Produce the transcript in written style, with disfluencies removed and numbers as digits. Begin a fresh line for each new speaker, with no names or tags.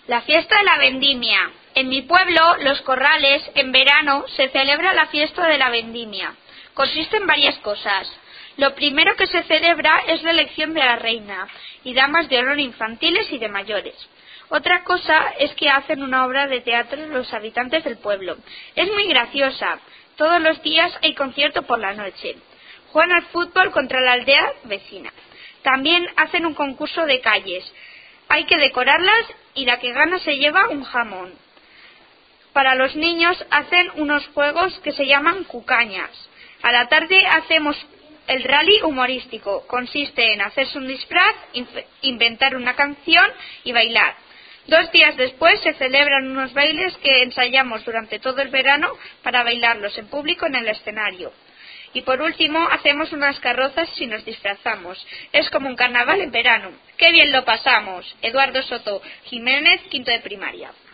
La fiesta de la vendimia. En mi pueblo, Los Corrales, en verano se celebra la fiesta de la vendimia. Consiste en varias cosas. Lo primero que se celebra es la elección de la reina y damas de honor infantiles y de mayores. Otra cosa es que hacen una obra de teatro los habitantes del pueblo. Es muy graciosa. Todos los días hay concierto por la noche. Juegan al fútbol contra la aldea vecina. También hacen un concurso de calles. Hay que decorarlas y la que gana se lleva un jamón. Para los niños hacen unos juegos que se llaman cucañas. A la tarde hacemos el rally humorístico. Consiste en hacerse un disfraz, inventar una canción y bailar. 2 días después se celebran unos bailes que ensayamos durante todo el verano para bailarlos en público en el escenario. Y por último hacemos unas carrozas y nos disfrazamos. Es como un carnaval en verano. ¡Qué bien lo pasamos! Eduardo Soto Jiménez, quinto de primaria.